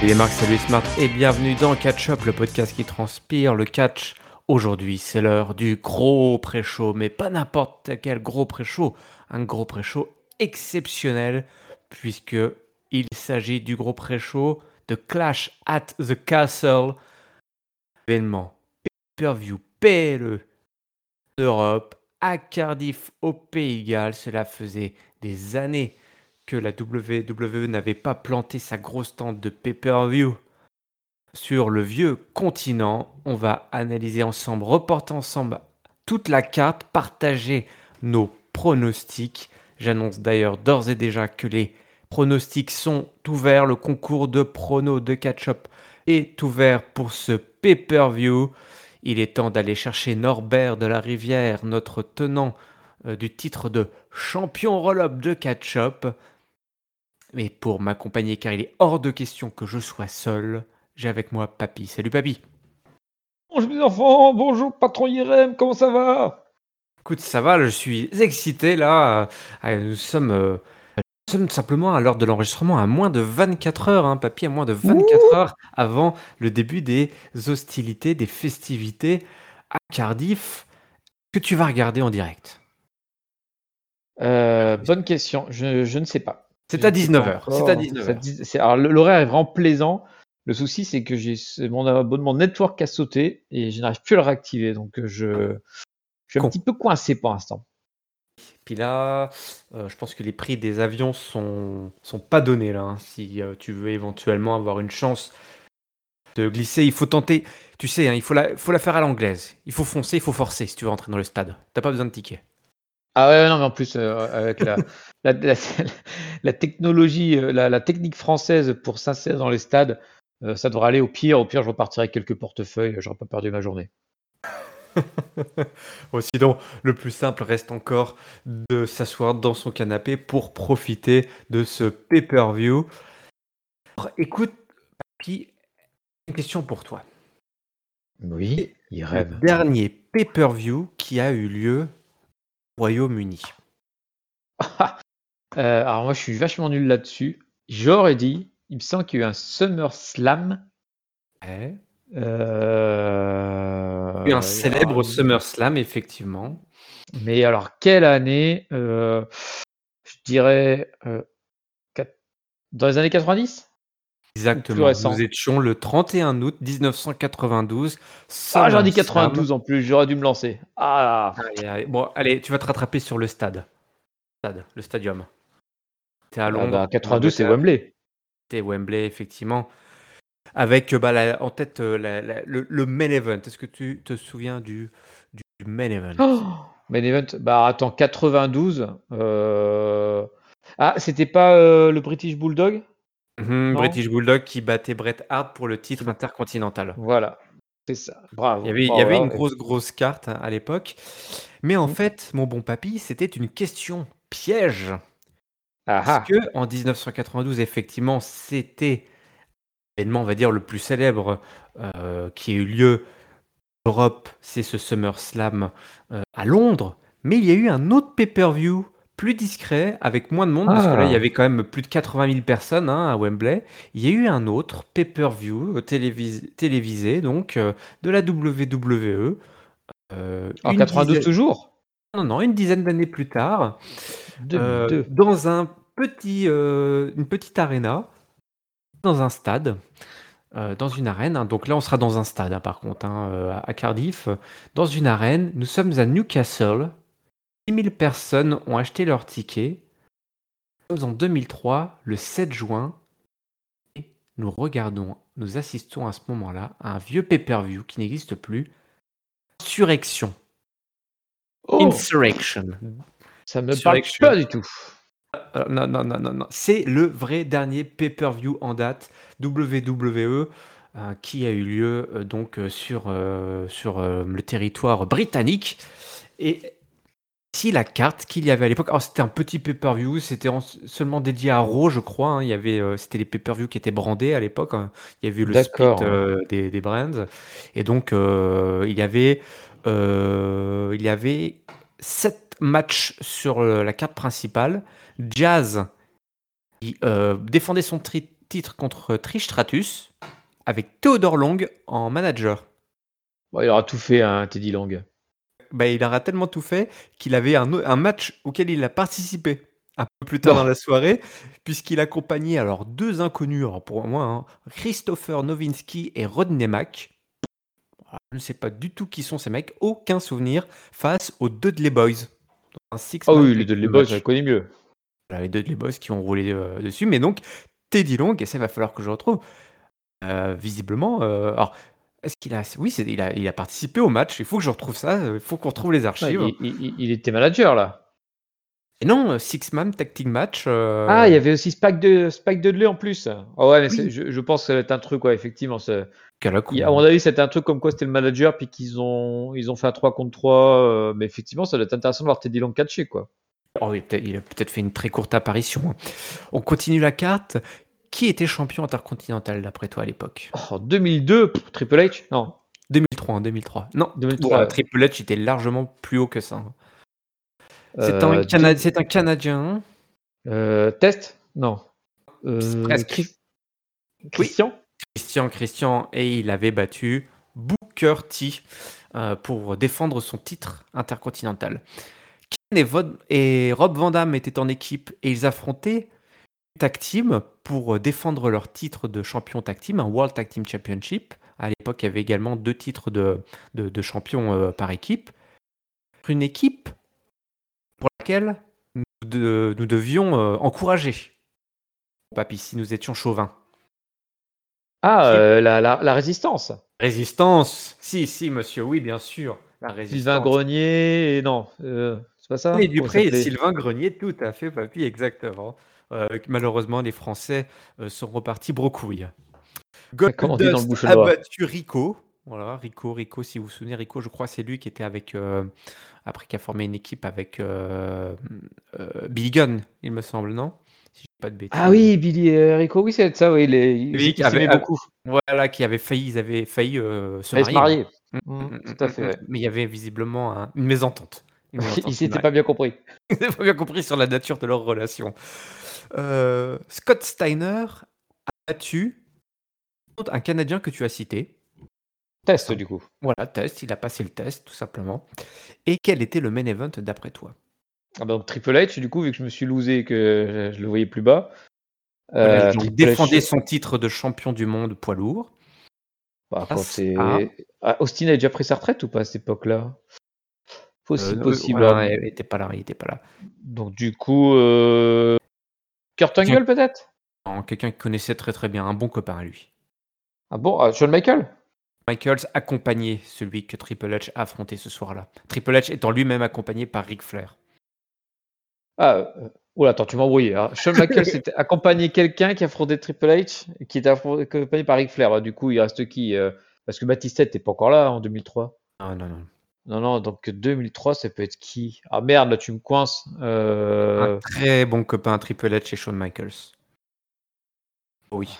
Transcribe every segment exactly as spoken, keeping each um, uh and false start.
Salut Marc, salut Smart et bienvenue dans Catch Up, le podcast qui transpire le catch. Aujourd'hui, c'est l'heure du gros pré-show, mais pas n'importe quel gros pré-show, un gros pré-show exceptionnel, puisque il s'agit du gros pré-show de Clash at the Castle, événement pay-per-view P L E d'Europe à Cardiff au Pays de Galles. Cela faisait des années que la W W E n'avait pas planté sa grosse tente de pay-per-view sur le vieux continent. On va analyser ensemble, reporter ensemble toute la carte, partager nos pronostics. J'annonce d'ailleurs d'ores et déjà que les pronostics sont ouverts. Le concours de pronos de catch-up est ouvert pour ce pay-per-view. Il est temps d'aller chercher Norbert de la Rivière, notre tenant euh, du titre de champion roll-up de catch-up. Mais pour m'accompagner, car il est hors de question que je sois seul, j'ai avec moi Papy. Salut Papy. Bonjour mes enfants, bonjour patron Irem, comment ça va? Écoute, ça va, je suis excité là. Euh, Nous sommes, euh, nous sommes simplement à l'heure de l'enregistrement à moins de vingt-quatre heures, hein, Papy, à moins de vingt-quatre Ouh. heures avant le début des hostilités, des festivités à Cardiff. Que tu vas regarder en direct? Euh, bonne question, je, je ne sais pas. C'est Je à ne sais pas dix-neuf heures. C'est à encore. dix-neuf Ça heures. dit- c'est- alors, le- l'horaire est vraiment plaisant. Le souci, c'est que j'ai ce- mon abonnement network a sauté et je n'arrive plus à le réactiver. Donc, euh, je, je suis un Con. petit peu coincé pour l'instant. Puis là, euh, je pense que les prix des avions sont, sont pas donnés là, hein. Si euh, tu veux éventuellement avoir une chance de glisser, il faut tenter. Tu sais, hein, il faut la, faut la faire à l'anglaise. Il faut foncer, il faut forcer si tu veux rentrer dans le stade. T'as pas besoin de ticket. Ah ouais, non, mais en plus, euh, avec la, la, la, la technologie, euh, la, la technique française pour s'insérer dans les stades, euh, ça devrait aller. Au pire, au pire, je repartirai avec quelques portefeuilles, j'aurais pas perdu ma journée. Bon, sinon, le plus simple reste encore de s'asseoir dans son canapé pour profiter de ce pay-per-view. Alors, écoute, Papy, une question pour toi. Oui, il Le rêve. dernier pay-per-view qui a eu lieu au Royaume-Uni. Euh, alors moi, je suis vachement nul là-dessus. J'aurais dit, il me semble qu'il y a eu un SummerSlam. Ouais. Il y a eu un Euh, alors, célèbre SummerSlam, effectivement. mais alors, quelle année? Euh, je dirais euh, quat- dans les années quatre-vingt-dix? Ou plus Exactement. Nous récent? étions le trente et un août mille neuf cent quatre-vingt-douze. Ah, j'aurais dit SummerSlam. quatre-vingt-douze en plus, j'aurais dû me lancer. Ah, Allez, allez. Bon, allez, tu vas te rattraper sur le stade. Stade, le stadium. T'es à ah bah, Londres, en quatre-vingt-douze, c'est Angleterre. Wembley. T'es Wembley, effectivement. Avec euh, bah, la- en tête euh, la- la- le, le main event. Est-ce que tu te souviens du, du main event? Oh, main event, bah attends, quatre-vingt-douze. euh, Ah, c'était pas euh, le British Bulldog? Mhm, Non? British Bulldog qui battait Bret Hart pour le Qui titre bat- intercontinental. Voilà, c'est ça. Il y Bravo. avait, il y Bon, avait une voilà. grosse, grosse carte hein, à l'époque. Mais en Hmm. fait, mon bon papy, c'était une question piège. Ah Parce que ah. en mille neuf cent quatre-vingt-douze, effectivement, c'était l'événement, on va dire, le plus célèbre euh, qui a eu lieu en Europe, c'est ce SummerSlam euh, à Londres. Mais il y a eu un autre pay-per-view plus discret, avec moins de monde, parce que là, il y Ah. avait quand même plus de quatre-vingt mille personnes hein, à Wembley. Il y a eu un autre pay-per-view euh, télévis- télévisé, donc euh, de la W W E, euh, En une quatre-vingt-douze dizaine, toujours? non, non, une dizaine d'années plus tard, euh, deux mille deux. dans un petit, euh, une petite arena, dans un stade, euh, dans une arène. hein. Donc là, on sera dans un stade, hein, par contre, hein, euh, à Cardiff, dans une arène. Nous sommes à Newcastle. six mille personnes ont acheté leur ticket. Nous sommes en deux mille trois, le sept juin, et nous regardons, nous assistons à ce moment-là à un vieux pay-per-view qui n'existe plus. Insurrection. Oh, Insurrection. ça me parle Insurrection. pas du tout. Euh, non, non, non, non, non. C'est le vrai dernier pay-per-view en date W W E euh, qui a eu lieu euh, donc euh, sur, euh, sur euh, le territoire britannique. Et si la carte qu'il y avait à l'époque, alors c'était un petit pay-per-view, c'était en- seulement dédié à Raw, je crois. hein. Il y avait, euh, c'était les pay-per-view qui étaient brandés à l'époque. hein. Il y avait eu le split D'accord. euh, des, des brands. Et donc, euh, il y avait, euh, il y avait sept matchs sur euh, la carte principale. Jazz qui euh, défendait son tri- titre contre Tristratus avec Théodore Long en manager. Bon, il aura tout fait, hein, Teddy Long. Bah, il aura tellement tout fait qu'il avait un, un match auquel il a participé un peu plus tard Non. dans la soirée, puisqu'il accompagnait alors deux inconnus, alors pour moi, hein, Christopher Nowinski et Rodney Mack. Je ne sais pas du tout qui sont ces mecs, aucun souvenir, face aux Dudley Boys. Un Ah six-man oui, les tag Dudley team Boys, match. je connais mieux. Voilà, les Dudley Boys qui ont roulé euh, dessus, mais donc Teddy Long, et ça il va falloir que je retrouve, euh, visiblement, euh, alors, est-ce qu'il a, oui, c'est, il a, il a participé au match, il faut que je retrouve ça, il faut qu'on retrouve les Ouais, archives. il, il- il était manager, là. Et non, six-man tag team match. euh, Ah, il y avait aussi Spike, de, Spike Dudley en plus. Ah ouais, mais c'est- Oui, je, je pense que ça va être un truc, ouais, effectivement. ça- quel il- con, à mon hein. avis, c'était un truc comme quoi c'était le manager, puis qu'ils ont, ils ont fait un trois contre trois. euh, mais effectivement, ça doit être intéressant de voir Teddy Long catcher, quoi. Oh, oui, peut-être- il a peut-être fait une très courte apparition, hein. On continue la carte. Qui était champion intercontinental d'après toi à l'époque? Oh, en deux mille deux, pff, Triple H? Non, deux mille trois, hein, deux mille trois. Non, deux mille trois. oula, Ouais. Triple H était largement plus haut que ça, hein. C'est un, Euh, Cana- deux- c'est un Canadien. euh, Test? Non. C'est Euh, presque. Chris- Oui, Christian? Christian, Christian, et il avait battu Booker T euh, pour défendre son titre intercontinental. Ken et, Vod- et Rob Van Dam étaient en équipe et ils affrontaient une tag team pour défendre leur titre de champion tag team, un World Tag Team Championship. À l'époque, il y avait également deux titres de, de, de champion euh, par équipe. Une équipe pour laquelle nous, de- nous devions euh, encourager, papy, si nous étions chauvins. Ah, Qui est euh, la, la, la résistance. Résistance. Si, si, monsieur, oui, bien sûr. La Sylvain résistance. Grenier, et non, euh, c'est pas ça? Et Comment il Dupré et s'appelait? Sylvain Grenier, tout à fait, papy, exactement. Euh, malheureusement, les Français euh, sont repartis brocouilles. Comme on dit dans le Goldust a bouchonnois. battu Rico. Voilà, Rico, Rico, si vous vous souvenez, Rico, je crois, c'est lui qui était avec. euh, après, qui a formé une équipe avec euh, euh, Billy Gunn, il me semble, non? Si je dis pas de bêtises. Ah oui, Billy euh, Rico, oui, c'est ça, oui, il, est- il, Lui s- qui il avait, s'aimait a- beaucoup. voilà, qui avait failli, ils avaient failli euh, se Allez se marier, même. marier. Mm, Mm, mm, mm, tout à mm, fait, mm. ouais. Mais il y avait visiblement un- une mésentente. Une Il mésentente. s'était Ouais. pas bien compris. Ils n'avaient pas bien compris sur la nature de leur relation. Euh, Scott Steiner a battu un Canadien que tu as cité. Test, du coup. Voilà, test, il a passé le test, tout simplement. Et quel était le main event d'après toi? Ah, donc Triple H, du coup, vu que je me suis loosé et que je, je le voyais plus bas. Triple H Euh, donc Triple défendait H, son titre de champion du monde poids lourd. bah, quand Face à. c'est. Ah, Austin a déjà pris sa retraite ou pas à cette époque-là? Euh, Possible, euh, possible. voilà, Alors, il était pas là, il était pas là. donc, du coup, euh... Kurt Quelqu'un Angle, peut-être? non, quelqu'un qui connaissait très très bien, un bon copain à lui. Ah bon, ah, Shawn Michaels? Michaels accompagnait celui que Triple H a affronté ce soir-là. Triple H étant lui-même accompagné par Ric Flair. Ah, euh... oh, attends, tu m'as embrouillé. Hein. Shawn Michaels c'était accompagné quelqu'un qui a affronté Triple H, qui était affron- accompagné par Ric Flair. Bah, du coup, il reste qui euh, Parce que Batista n'était pas encore là en deux mille trois. Ah non, non. Non, non, donc deux mille trois, ça peut être qui? Ah merde, là, tu me coinces. Un Euh... très bon copain Triple H et Shawn Michaels. Oui.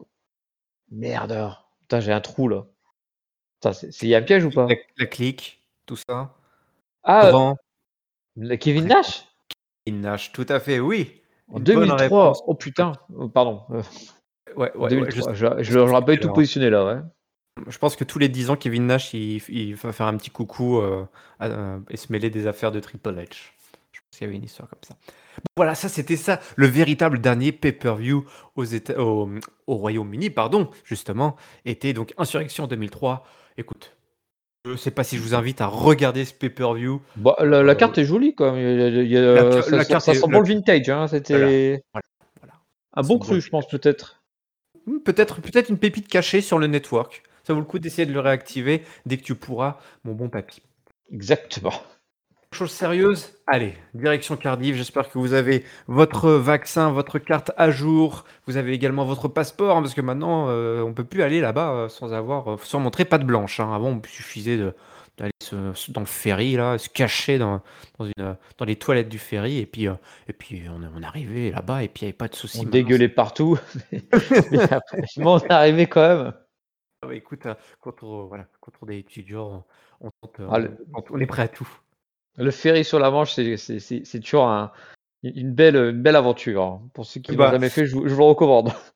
Merde. alors. Putain, j'ai un trou là. Putain, c'est c'est- il y a un piège ou La, pas? la clique, tout ça. Ah, euh, Grand, le Kevin très grand. Nash? Kevin Nash, tout à fait, oui. En Une bonne deux mille trois. réponse. Oh putain. Oh, pardon. Euh, Ouais, en ouais, ouais. Je deux mille trois. sais Je, je, ce qu'il j'aurais fait pas du tout à tout l'heure. positionné là, ouais. Je pense que tous les dix ans, Kevin Nash, il, il va faire un petit coucou euh, à- euh, et se mêler des affaires de Triple H. Je pense qu'il y avait une histoire comme ça. Bon, voilà, ça c'était ça, le véritable dernier pay-per-view aux Éta- au, au Royaume-Uni, pardon, justement, était donc Insurrection deux mille trois. Écoute, je ne sais pas si je vous invite à regarder ce pay-per-view. Bon, la, la Euh, carte est jolie quand même. Il y a- il y a- la, ca- ça, la ça, carte ça est. sent La, bon le vintage. Hein. voilà, C'était voilà, voilà. un Ça bon sent bon le cru, je pense, vintage. peut-être. Hmm, Peut-être peut-être une pépite cachée sur le network. Ça vaut le coup d'essayer de le réactiver dès que tu pourras, mon bon papy. Exactement. Chose sérieuse, allez, direction Cardiff. J'espère que vous avez votre vaccin, votre carte à jour. Vous avez également votre passeport, hein, parce que maintenant, euh, on peut plus aller là-bas euh, sans avoir, euh, sans montrer patte blanche, hein. Avant, il suffisait de- d'aller se- se- dans le ferry, là, se cacher dans, dans, une, dans les toilettes du ferry, et puis, euh, et puis on, on arrivait là-bas, et puis il n'y avait pas de souci. On Maintenant, dégueulait partout. Mais après, on est arrivé quand même. Ah bah, écoute, euh, quand on, voilà, quand on est étudiant, on, on tente, euh, Ah, le, on, on est prêt à tout. le ferry sur la Manche, c'est c'est- c'est- c'est toujours un- une, belle, une belle aventure. Hein. Pour ceux qui l'ont Bah, jamais fait, je, vous je vous le recommande.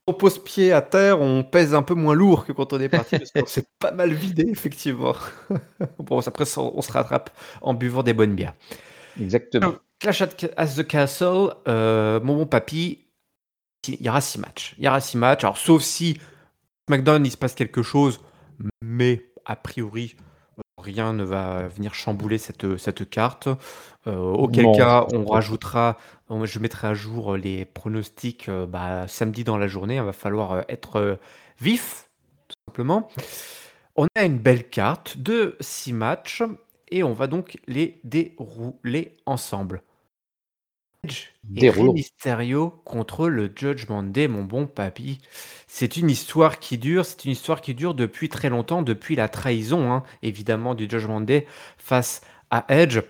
on pose pied à terre, on pèse un peu moins lourd que quand on est parti parce qu'on s'est pas mal vidé effectivement. Bon, après ça, on se rattrape en buvant des bonnes bières. Exactement. Clash at the Castle, euh, mon bon papy, il y aura six matchs. Il y aura six matchs. Alors, sauf si SmackDown, il se passe quelque chose, mais a priori, rien ne va venir chambouler cette, cette carte. Euh, auquel Non, je cas, pense on pas. rajoutera, on- je mettrai à jour les pronostics euh, bah, samedi dans la journée. Il va falloir euh, être euh, vif, tout simplement. On a une belle carte de six matchs et on va donc les dérouler ensemble. Edge et Rey Déroulons. Mysterio contre le Judgment Day, mon bon papy. C'est une histoire qui dure, c'est une histoire qui dure depuis très longtemps, depuis la trahison, hein, évidemment, du Judgment Day face à Edge.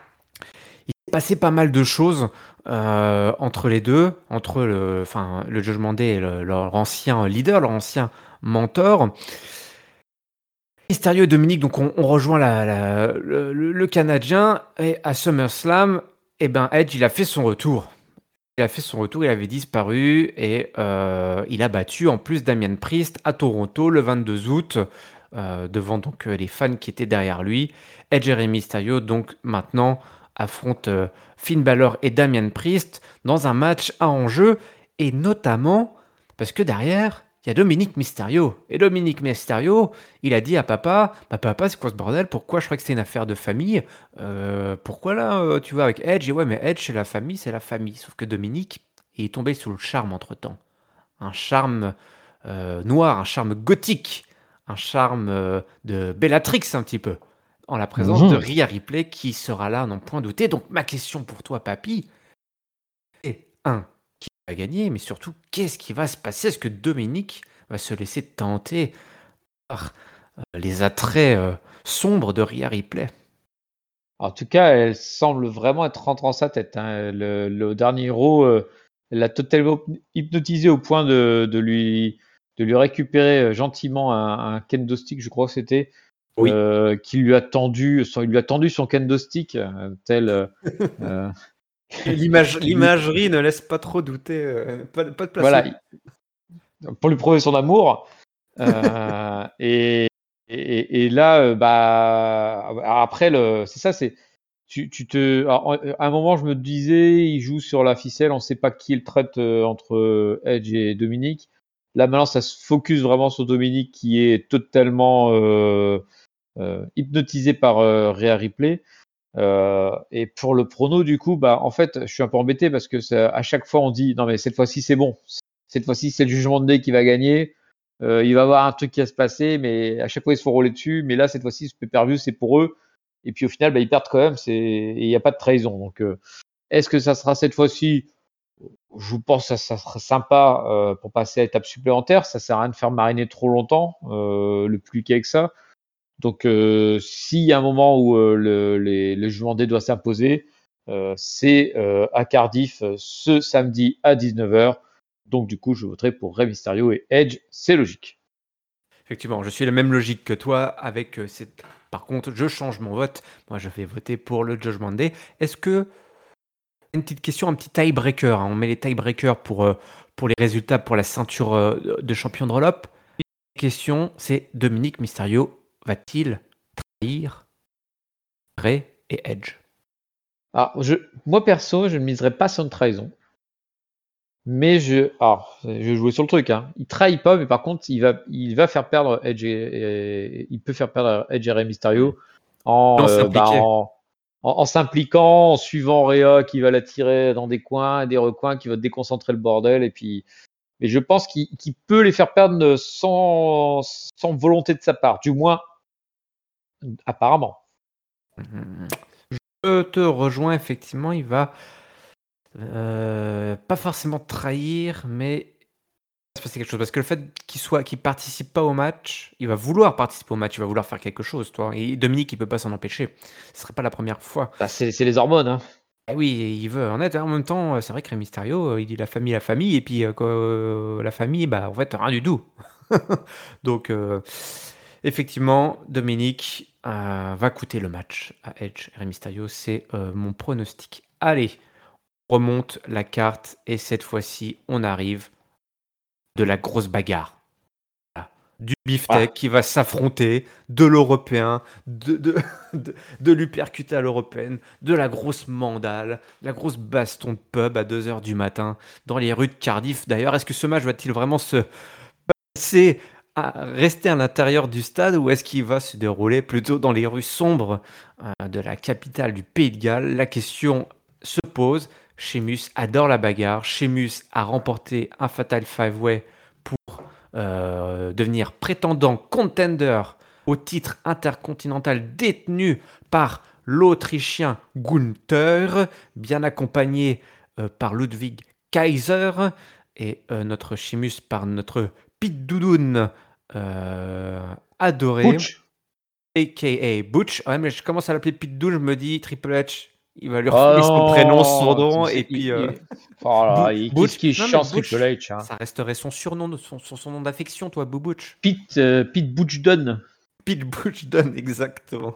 Il s'est passé pas mal de choses euh, entre les deux, entre le, enfin, le Judgment Day et le- leur ancien leader, leur ancien mentor. Mysterio et Dominique, donc on, on rejoint la- la- le, le- le Canadien, et à SummerSlam, eh ben Edge, il a fait son retour. Il a fait son retour, il avait disparu et euh, il a battu en plus Damian Priest à Toronto le vingt-deux août euh, devant donc euh, les fans qui étaient derrière lui. Edge et Rey Mysterio donc maintenant affrontent euh, Finn Balor et Damian Priest dans un match à enjeu et notamment parce que derrière il y a Dominique Mysterio et Dominique Mysterio il a dit à papa bah, papa c'est quoi ce bordel, pourquoi je crois que c'était une affaire de famille. Euh, pourquoi là, euh, tu vois, avec Edge, et ouais, mais Edge, c'est la famille, c'est la famille. Sauf que Dominique, il est tombé sous le charme entre-temps. Un charme euh, noir, un charme gothique, un charme euh, de Bellatrix un petit peu, en la présence de Mhm. Rhea Ripley qui sera là, à n'en point douter. Donc ma question pour toi, papy, est un, qui va gagner, mais surtout, qu'est-ce qui va se passer? Est-ce que Dominique va se laisser tenter par euh, les attraits euh, sombres de Rhea Ripley? En tout cas, elle semble vraiment être rentrée en sa tête, hein. Le, le dernier héros euh, l'a totalement hypnotisé au point de, de lui, de lui récupérer euh, gentiment un, un kendo stick, je crois que c'était, Oui. euh, qui lui a tendu, son, il lui a tendu son kendo stick, euh, tel euh, euh, L'image, lui- l'imagerie ne laisse pas trop douter, euh, pas, pas de place voilà, au... il- pour lui prouver son amour. Euh, et, et, et là, euh, bah, après, le, c'est ça, c'est, tu, tu te, alors, à un moment, je me disais, il joue sur la ficelle, on sait pas qui il traite euh, entre Edge et Dominique. Là, maintenant, ça se focus vraiment sur Dominique qui est totalement euh, euh, hypnotisé par euh, Rhea Ripley. Euh, et pour le prono, du coup, bah, en fait, je suis un peu embêté parce que ça, à chaque fois, on dit, non, mais cette fois-ci, c'est bon. Cette fois-ci, c'est le jugement de Day qui va gagner. Euh, il va y avoir un truc qui va se passer, mais à chaque fois, ils se font rouler dessus. Mais là, cette fois-ci, ce pay-per-view, c'est pour eux. Et puis, au final, bah, ils perdent quand même. C'est, et il n'y a pas de trahison. Donc, euh, est-ce que ça sera cette fois-ci? Je pense que ça, ça sera sympa euh, pour passer à l'étape supplémentaire. Ça sert à rien de faire mariner trop longtemps, euh, le plus qu'avec ça. Donc, euh, s'il y a un moment où euh, le, les, le jugement D doit s'imposer, euh, c'est euh, à Cardiff euh, ce samedi à dix-neuf heures. Donc, du coup, je voterai pour Rey Mysterio et Edge. C'est logique. Effectivement, je suis la même logique que toi avec euh, cette... Par contre, je change mon vote. Moi, je vais voter pour le Judgment Day. Est-ce que... Une petite question, un petit tie-breaker, hein. On met les tie-breakers pour, euh, pour les résultats pour la ceinture euh, de champion de roll-up. La question, c'est Dominique Mysterio va-t-il trahir Rey et Edge? Alors, je, moi, perso, je ne miserais pas sur une trahison. Mais je, alors, je vais jouer sur le truc, hein. Il trahit pas, mais par contre, il va, il va faire perdre Edge et, et- il peut faire perdre Edge et Rey Hmm. Mysterio en, Non, euh, bah, s'impliquer. en, en, en s'impliquant, en suivant Rhea qui va la tirer dans des coins, des recoins, qui va déconcentrer le bordel. Et puis, mais je pense qu'il qu'il peut les faire perdre sans, sans volonté de sa part, du moins, apparemment. Mhm. Je te rejoins, effectivement, il va euh, pas forcément trahir, mais se passer quelque chose. Parce que le fait qu'il soit, qu'il participe pas au match, il va vouloir participer au match, il va vouloir faire quelque chose, toi. Et Dominique, il peut pas s'en empêcher. Ce serait pas la première fois. Bah, c'est c'est les hormones, hein. Ah oui, il veut en être. En même temps, c'est vrai que Rey Mysterio, euh, il dit la famille, la famille, et puis euh, quoi, euh, la famille, bah en fait rien du tout. Donc euh, effectivement, Dominique euh, va coûter le match à Edge et Rey Mysterio. C'est euh, mon pronostic. Allez, on remonte la carte et cette fois-ci, on arrive de la grosse bagarre. Voilà. Du beefsteak Ah. qui va s'affronter, de l'européen, de, de, de, de l'hypercute à l'européenne, de la grosse mandale, la grosse baston de pub à deux heures du matin dans les rues de Cardiff. D'ailleurs, est-ce que ce match va-t-il vraiment se passer à rester à l'intérieur du stade ou est-ce qu'il va se dérouler plutôt dans les rues sombres euh, de la capitale du Pays de Galles? La question se pose. Sheamus adore la bagarre. Sheamus a remporté un Fatal Five-Way pour euh, devenir prétendant contender au titre intercontinental détenu par l'Autrichien Gunther, bien accompagné euh, par Ludwig Kaiser et euh, notre Sheamus par notre Pete Doudoune euh, adoré, Butch. a k a. Butch. Ouais, mais je commence à l'appeler Pete Doudoune, je me dis Triple H, il va lui Oh refiler son prénom, son non, nom, c'est- et c'est- puis il- euh, il- oh là Bou- là, il- qu'est-ce Butch. qui est Non, mais chiant, ce Triple Butch, H. Hein. ça resterait son surnom, de son, son, son nom d'affection, toi, Boo Butch. Pete, euh, Pete Butch Dunne. Pete Butch donne exactement.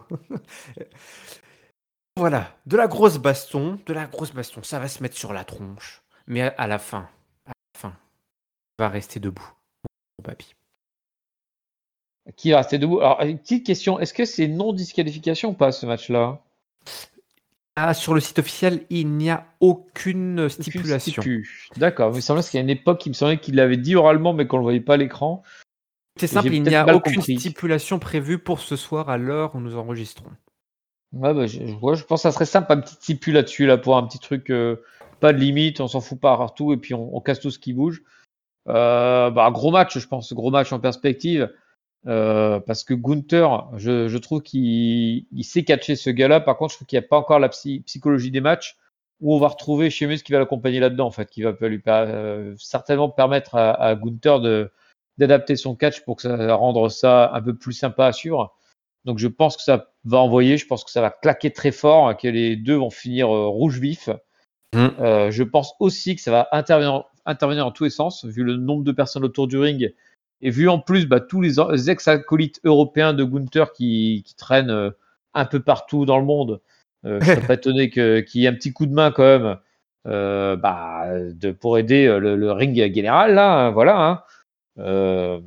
Voilà, de la grosse baston, de la grosse baston, ça va se mettre sur la tronche. Mais à, à la fin, à la fin, il va rester debout, mon papy. Qui est resté debout. Alors, une petite question, est-ce que c'est non-disqualification ou pas ce match-là? Ah, sur le site officiel, il n'y a aucune Aucune stipulation. stipu. D'accord, il me semblait qu'il y a une époque, il me semblait qu'il l'avait dit oralement, mais qu'on ne le voyait pas à l'écran. C'est Et simple, j'ai il n'y peut-être a mal aucune compris. stipulation prévue pour ce soir à l'heure où nous enregistrons. Ouais, bah, je, je- ouais, je pense que ça serait simple, un petit stipu là-dessus, là, pour un petit truc, euh, pas de limite, on s'en fout pas partout, et puis on, on casse tout ce qui bouge. Euh, bah, gros match, je pense, gros match en perspective. Euh, parce que Gunther, je, je trouve qu'il il sait catcher ce gars-là. Par contre, je trouve qu'il n'y a pas encore la psy- psychologie des matchs où on va retrouver Sheamus qui va l'accompagner là-dedans, en fait, qui va lui per- euh, certainement permettre à, à Gunther de d'adapter son catch pour que ça rendre ça un peu plus sympa à suivre. Donc, je pense que ça va envoyer, je pense que ça va claquer très fort, que les deux vont finir euh, rouge vif. Mmh. Euh, je pense aussi que ça va intervenir, intervenir en tous les sens, vu le nombre de personnes autour du ring et vu en plus bah, tous les ex-acolytes européens de Gunther qui, qui traînent euh, un peu partout dans le monde. Euh, je serais pas étonné que, qu'il y ait un petit coup de main quand même euh, bah, de, pour aider le, le ring général là, hein, voilà. Hein. Euh,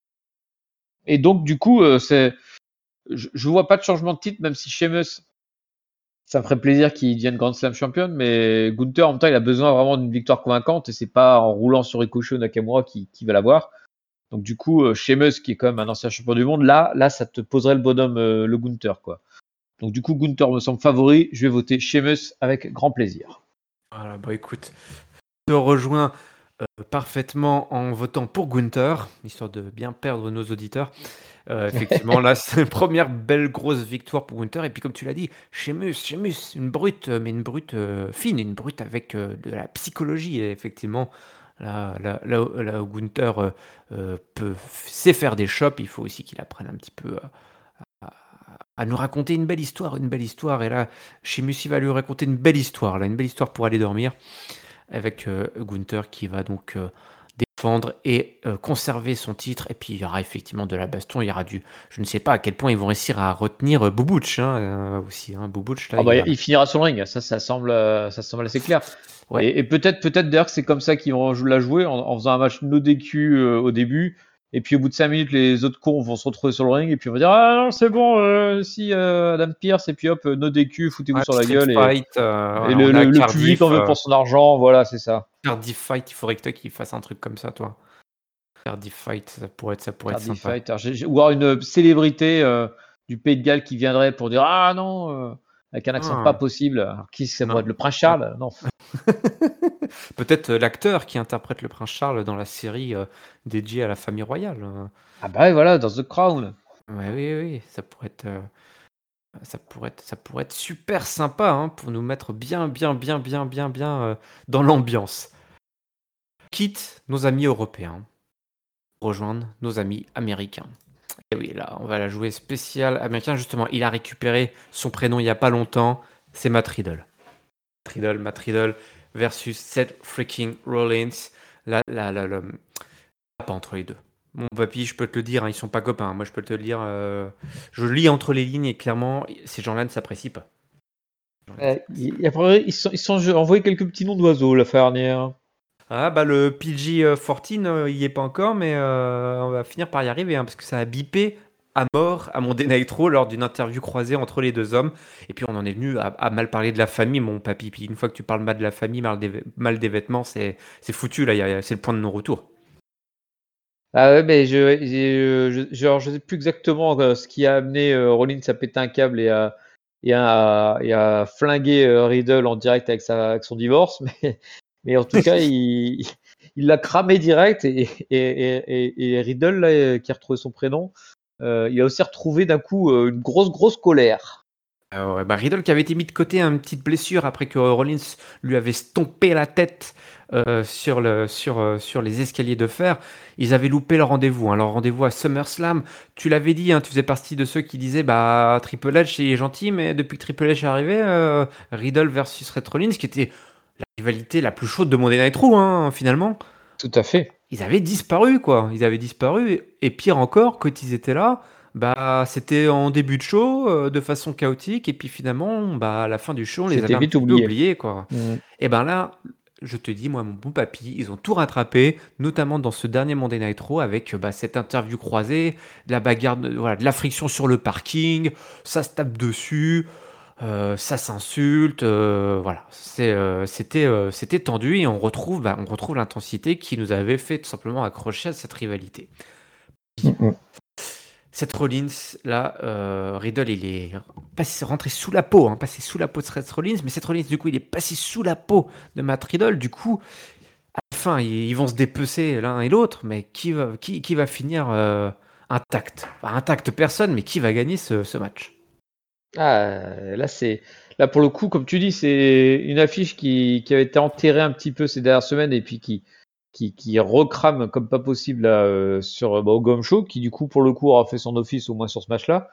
et donc du coup, euh, c'est, je, je vois pas de changement de titre, même si Sheamus, ça me ferait plaisir qu'il devienne Grand Slam champion, mais Gunther en même temps, il a besoin vraiment d'une victoire convaincante et c'est pas en roulant sur Ricochet ou Nakamura qui, qui va l'avoir. Donc du coup, euh, Sheamus, qui est quand même un ancien champion du monde, là, là, ça te poserait le bonhomme, euh, le Gunther, quoi. Donc du coup, Gunther me semble favori. Je vais voter Sheamus avec grand plaisir. Voilà, bah écoute, je te rejoins euh, parfaitement en votant pour Gunther, histoire de bien perdre nos auditeurs. Euh, effectivement, là, c'est une première belle grosse victoire pour Gunther. Et puis, comme tu l'as dit, Sheamus, Sheamus, une brute, euh, mais une brute euh, fine, une brute avec euh, de la psychologie. Et effectivement, là, là, là, où- là où Gunther euh, euh, peut, sait faire des chops, il faut aussi qu'il apprenne un petit peu euh, à, à nous raconter une belle histoire, une belle histoire. Et là, Sheamus, il va lui raconter une belle histoire, là, une belle histoire pour aller dormir avec euh, Gunther qui va donc euh, défendre et euh, conserver son titre. Et puis il y aura effectivement de la baston. Il y aura du. Je ne sais pas à quel point ils vont réussir à retenir euh, Bubutch hein, euh, aussi. Hein. Bubutch, là, Ah il bah, va. il finira sur le ring. Ça, ça semble, euh, ça semble assez clair. Ouais. Et, et peut-être, peut-être d'ailleurs que c'est comme ça qu'ils vont la jouer en, en faisant un match no D Q euh, au début. Et puis au bout de cinq minutes, les autres cons vont se retrouver sur le ring et puis on va dire ah non c'est bon euh, si euh, Adam Pearce et puis hop no D Q foutez-vous Ouais, sur la Street gueule et, Fight. euh, et voilà, le, on est à le, le public Cardiff. en veut euh, pour son argent voilà c'est ça. Cardiff Fight, il faudrait que toi qu'il fasse un truc comme ça, toi. Cardiff Fight, ça pourrait être, ça pourrait être Cardiff sympa. Fight. Alors, j'ai- j'ai- ou alors une célébrité euh, du Pays de Galles qui viendrait pour dire ah non euh, avec un accent pas Ah, possible. Alors, qui ça pourrait non. être le Prince Charles? Non. Peut-être euh, l'acteur qui interprète le prince Charles dans la série euh, dédiée à la famille royale. euh. Ah bah ouais, voilà dans The Crown. Ouais, oui, oui, ça pourrait être. euh, Ça pourrait être, ça pourrait être super sympa hein, pour nous mettre bien, bien, bien, bien, bien, bien euh, dans l'ambiance. Quitte nos amis européens, rejoindre nos amis américains. Et oui, là, on va la jouer spéciale américain. Justement, il a récupéré son prénom il n'y a pas longtemps. C'est Matt Riddle. Matt Riddle, Matt Riddle versus Seth freaking Rollins. Là, là, là, là, pas entre les deux. Mon papy, je peux te le dire, hein, ils sont pas copains. Moi, je peux te le dire. euh, je lis entre les lignes et clairement, ces gens-là ne s'apprécient pas. Euh, il- il- après, ils se sont, ils se sont envoyés quelques petits noms d'oiseaux la fois dernière. Ah bah le P G euh, quatorze, euh, il y est pas encore, mais euh, on va finir par y arriver, hein, parce que ça a bipé à mort à Monday Nitro lors d'une interview croisée entre les deux hommes. Et puis on en est venu à, à mal parler de la famille, mon papy. Puis une fois que tu parles mal de la famille, mal des, mal des vêtements, c'est c'est foutu là. Il y a- C'est le point de non-retour. Ah ouais, mais je, je, je, genre, je sais plus exactement euh, ce qui a amené euh, Rollins à péter un câble et à, et à, et à flinguer euh, Riddle en direct avec, sa, avec son divorce, mais, mais en tout cas, il il l'a cramé direct et, et, et, et, et Riddle, là, euh, qui a retrouvé son prénom, euh, il a aussi retrouvé d'un coup euh, une grosse, grosse colère. Ah ouais, bah Riddle qui avait été mis de côté, une petite blessure après que Rollins lui avait stompé la tête euh, sur, le, sur, euh, sur les escaliers de fer. Ils avaient loupé leur rendez-vous, hein, leur rendez-vous à SummerSlam. Tu l'avais dit, hein, tu faisais partie de ceux qui disaient bah Triple H il est gentil, mais depuis que Triple H est arrivé, euh, Riddle versus Seth Rollins, qui était la rivalité la plus chaude de Monday Night Raw, hein, finalement, Tout à fait. ils avaient disparu, quoi. Ils avaient disparu. Et pire encore, quand ils étaient là, bah, c'était en début de show, euh, de façon chaotique. Et puis finalement, bah, à la fin du show, on les avait C'était un vite petit peu oublié. oubliés, quoi. Mm. Et ben là, je te dis, moi, mon bon papy, ils ont tout rattrapé, notamment dans ce dernier Monday Night Raw avec bah, cette interview croisée, de la bagarre, de, voilà, de la friction sur le parking, ça se tape dessus. Euh, ça s'insulte, euh, voilà. C'est, euh, c'était, euh, c'était tendu et on retrouve, bah, on retrouve l'intensité qui nous avait fait tout simplement accrocher à cette rivalité. Mm, mm. Cette Rollins, là, euh, Riddle, il est passé, rentré sous la peau, hein, passé sous la peau de Seth Rollins, mais Seth Rollins, du coup, il est passé sous la peau de Matt Riddle. Du coup, à la fin, ils, ils vont se dépecer l'un et l'autre, mais qui va, qui, qui va finir euh, intact? Enfin, intact personne, mais qui va gagner ce, ce match? Ah, là, c'est, là, pour le coup, comme tu dis, c'est une affiche qui, qui avait été enterrée un petit peu ces dernières semaines et puis qui, qui, qui recrame comme pas possible là, euh, sur, bah, au Gom Show, qui du coup, pour le coup, aura fait son office au moins sur ce match-là.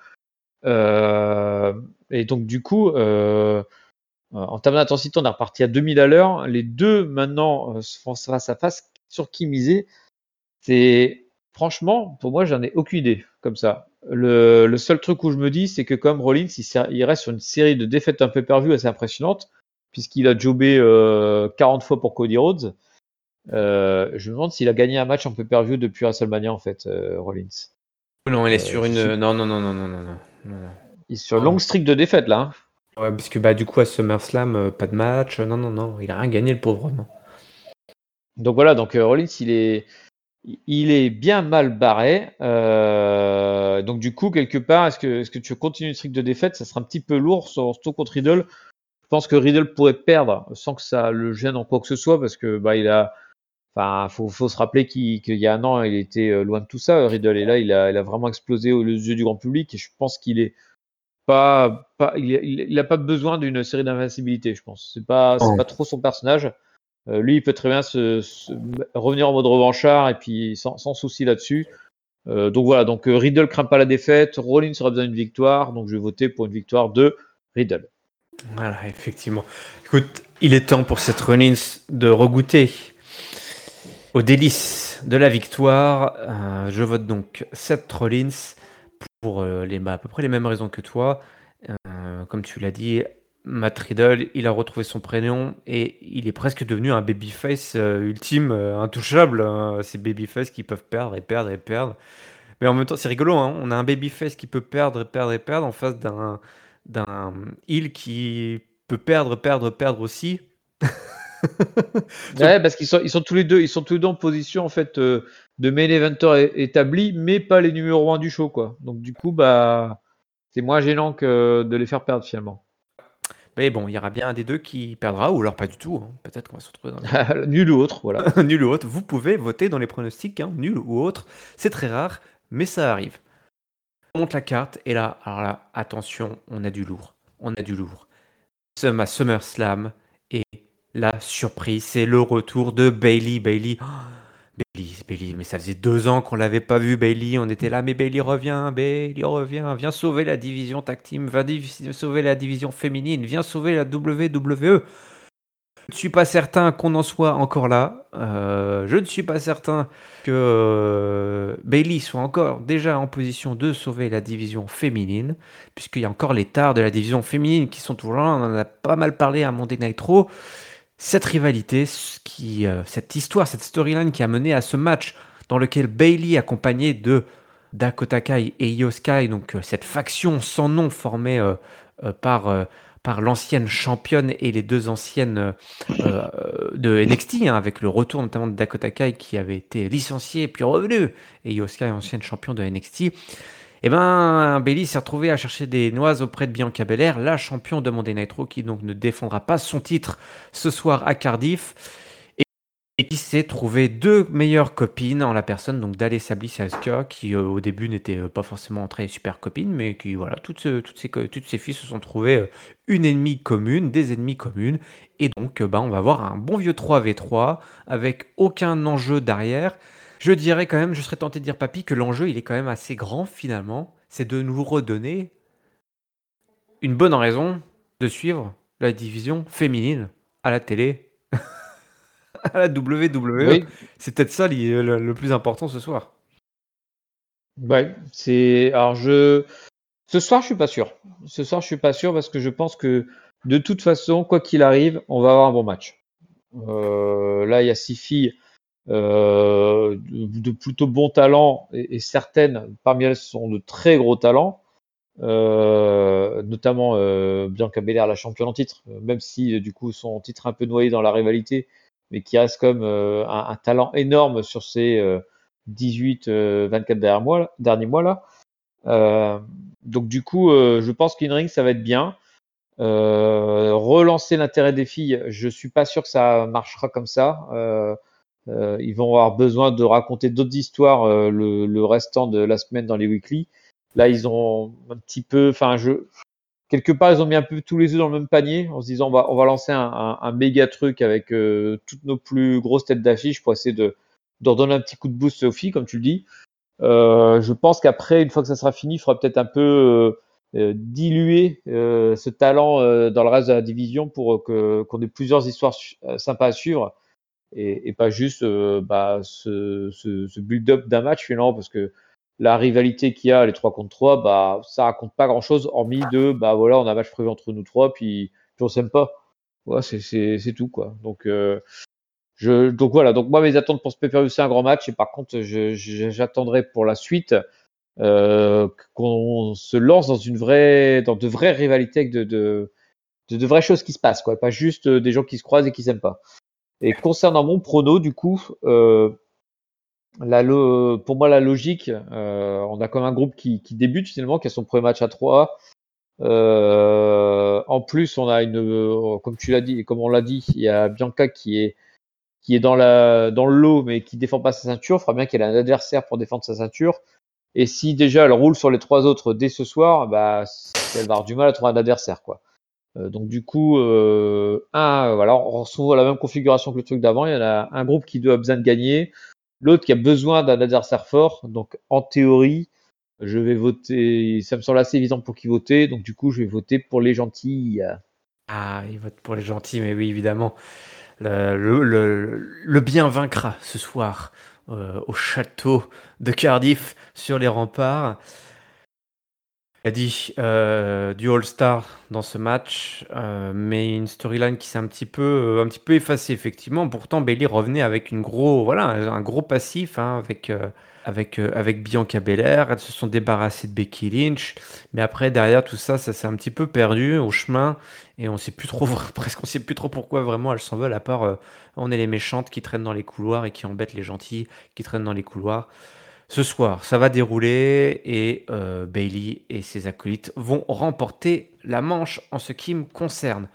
Euh, et donc, du coup, euh, en termes d'intensité, on est reparti à deux mille à l'heure. Les deux, maintenant, euh, se font face à face. Sur qui miser? C'est franchement, pour moi, j'en ai aucune idée comme ça. Le, le seul truc où je me dis, c'est que comme Rollins, il, ser- il reste sur une série de défaites un peu pervues assez impressionnante, puisqu'il a jobé euh, quarante fois pour Cody Rhodes. Euh, je me demande s'il a gagné un match en pay-per-view depuis WrestleMania en fait, euh, Rollins. Non, elle est Euh, sur je une. suis Non, non, non, non, non, non, non. non. il est sur une Non. longue streak de défaites là. Hein. Ouais, parce que bah du coup à SummerSlam, euh, pas de match. euh, Non, non, non, il a rien gagné le pauvre homme. Donc voilà, donc euh, Rollins, il est, il est bien mal barré. Euh, donc du coup, quelque part, est-ce que, est-ce que tu continues une streak de défaites? Ça sera un petit peu lourd, surtout contre Riddle. Je pense que Riddle pourrait perdre sans que ça le gêne en quoi que ce soit parce que bah il a, enfin faut, faut se rappeler qu'il, qu'il y a un an il était euh, loin de tout ça Riddle et là il a, il a vraiment explosé aux yeux du grand public et je pense qu'il est pas, pas il, a, il a pas besoin d'une série d'invincibilité je pense c'est pas c'est Non. pas trop son personnage. Euh, lui il peut très bien se, se- revenir en mode revanchard et puis sans, sans souci là-dessus. Euh, donc voilà donc euh, Riddle craint pas la défaite, Rollins aura besoin d'une victoire donc je vais voter pour une victoire de Riddle. Voilà, effectivement. Écoute, il est temps pour cette Rollins de regoûter aux délices de la victoire. Euh, je vote donc Seth Rollins pour euh, les, bah, à peu près les mêmes raisons que toi. Euh, comme tu l'as dit, Matt Riddle, il a retrouvé son prénom et il est presque devenu un babyface euh, ultime, euh, intouchable. Hein. Ces babyface qui peuvent perdre et perdre et perdre. Mais en même temps, c'est rigolo, hein. On a un babyface qui peut perdre, perdre et perdre en face d'un d'un heel qui peut perdre, perdre, perdre aussi. Sauf- Ouais, parce qu'ils sont, ils sont tous les deux, ils sont tous les deux en position en fait euh, de main eventer é- établi, mais pas les numéros un du show quoi. Donc du coup bah c'est moins gênant que de les faire perdre finalement. Mais bon, il y aura bien un des deux qui perdra, ou alors pas du tout. Hein. Peut-être qu'on va se retrouver dans des Nul ou autre, voilà. nul ou autre. Vous pouvez voter dans les pronostics, hein, nul ou autre. C'est très rare, mais ça arrive. On monte la carte et là, alors là, attention, on a du lourd. On a du lourd. Summer SummerSlam et la surprise, c'est le retour de Bailey. Bailey. Bailey, Bailey, mais ça faisait deux ans qu'on l'avait pas vu, Bailey. On était là, mais Bailey revient, Bailey revient, viens sauver la division tag team, viens div- sauver la division féminine, viens sauver la W W E. Je ne suis pas certain qu'on en soit encore là. Euh, je ne suis pas certain que euh, Bailey soit encore déjà en position de sauver la division féminine, puisqu'il y a encore les tares de la division féminine qui sont toujours là. On en a pas mal parlé à Monday Night Raw. Cette rivalité, ce qui, euh, cette histoire, cette storyline qui a mené à ce match dans lequel Bailey, accompagné de Dakota Kai et Io Sky, donc euh, cette faction sans nom formée euh, euh, par, euh, par l'ancienne championne et les deux anciennes euh, euh, de N X T, hein, avec le retour notamment de Dakota Kai qui avait été licenciée puis revenu, et Io Sky, ancienne championne de N X T. Eh ben, Bailey s'est retrouvé à chercher des noises auprès de Bianca Belair, la championne de Monday Night Raw, qui donc ne défendra pas son titre ce soir à Cardiff, et, et qui s'est trouvé deux meilleures copines en la personne donc d'Alessia Bliss et Asuka, qui euh, au début n'étaient euh, pas forcément très super copines, mais qui voilà, toutes, ce- toutes, ces, co- toutes ces filles se sont trouvées euh, une ennemie commune, des ennemis communes, et donc euh, bah, on va avoir un bon vieux trois v trois avec aucun enjeu derrière. Je dirais quand même, je serais tenté de dire, papy, que l'enjeu, il est quand même assez grand finalement. C'est de nous redonner une bonne raison de suivre la division féminine à la télé, à la W W E. Oui, C'est peut-être ça li- le, le plus important ce soir. ouais, c'est. Alors je. Ce soir, je suis pas sûr. Ce soir, je suis pas sûr parce que je pense que de toute façon, quoi qu'il arrive, on va avoir un bon match. Euh, là, il y a six filles euh, de, de plutôt bons talents et, et certaines parmi elles sont de très gros talents. Euh, notamment euh, Bianca Belair, la championne en titre, euh, même si euh, du coup son titre est un peu noyé dans la rivalité, mais qui reste comme euh, un, un talent énorme sur ces euh, dix-huit euh, vingt-quatre derniers mois, là- derniers mois là. Euh, donc du coup, euh, je pense qu'In-Ring ça va être bien. Euh, relancer l'intérêt des filles, je suis pas sûr que ça marchera comme ça. Euh, euh, ils vont avoir besoin de raconter d'autres histoires euh, le, le restant de la semaine dans les weekly. Là, ils ont un petit peu, enfin, je, quelque part, ils ont mis un peu tous les œufs dans le même panier en se disant on va, on va lancer un, un, un méga truc avec euh, toutes nos plus grosses têtes d'affiche pour essayer de, de redonner un petit coup de boost aux filles, comme tu le dis. Euh, je pense qu'après, une fois que ça sera fini, il faudra peut-être un peu euh, euh, diluer euh, ce talent euh, dans le reste de la division pour que, qu'on ait plusieurs histoires su- euh, sympas à suivre et, et pas juste euh, bah, ce, ce, ce build-up d'un match finalement parce que la rivalité qu'il y a les trois contre trois bah ça raconte pas grand chose hormis de bah voilà on a un match prévu entre nous trois puis, puis on s'aime pas ouais, c'est, c'est, c'est tout quoi donc euh, je donc voilà donc moi mes attentes pour ce pay-per-view c'est un grand match et par contre je, je, j'attendrai pour la suite euh, qu'on se lance dans une vraie dans de vraies rivalités avec de, de, de, de vraies choses qui se passent quoi pas juste euh, des gens qui se croisent et qui s'aiment pas et concernant mon prono, du coup, euh, la lo- pour moi, la logique, euh, on a comme un groupe qui, qui débute finalement, qui a son premier match à trois. Euh, en plus, on a une, euh, comme tu l'as dit, et comme on l'a dit, il y a Bianca qui est qui est dans la dans le lot, mais qui défend pas sa ceinture. Il faudra bien qu'elle ait un adversaire pour défendre sa ceinture. Et si déjà elle roule sur les trois autres dès ce soir, bah, elle va avoir du mal à trouver un adversaire, quoi. Euh, donc du coup, euh, un, voilà, on retrouve la même configuration que le truc d'avant. Il y en a un groupe qui doit besoin de gagner, l'autre qui a besoin d'un adversaire fort. Donc en théorie, je vais voter. Ça me semble assez évident pour qui voter. Donc du coup, je vais voter pour les gentils. Ah, il vote pour les gentils, mais oui, évidemment. Le, le, le- le bien vaincra ce soir euh, au château de Cardiff sur les remparts. Il a dit euh, du All-Star dans ce match, euh, mais une storyline qui s'est un petit peu, euh, un petit peu effacée effectivement. Pourtant, Bailey revenait avec une gros, voilà, un, un gros passif hein, avec, euh, avec, euh, avec Bianca Belair. Elles se sont débarrassées de Becky Lynch, mais après derrière tout ça, ça s'est un petit peu perdu au chemin et on sait plus trop, presque on sait plus trop pourquoi vraiment elles s'en veulent. À part, euh, on est les méchantes qui traînent dans les couloirs et qui embêtent les gentils qui traînent dans les couloirs. Ce soir, ça va dérouler et euh, Bailey et ses acolytes vont remporter la manche en ce qui me concerne.